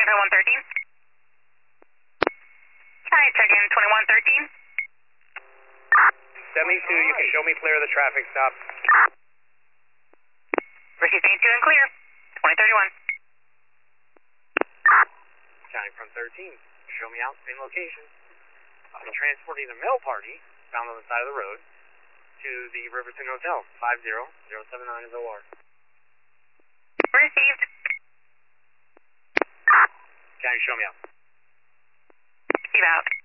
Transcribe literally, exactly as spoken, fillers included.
twenty-one thirteen. Hi, check in twenty-one thirteen. seventy-two, you can show me clear of the traffic stop. Receive seventy-two and clear. twenty thirty-one. Counting from thirteen, show me out, same location. I'll be transporting the mail party found on the side of the road to the Riverton Hotel. five zero zero seven nine is O R. Received. Counting, show me out. Receive out.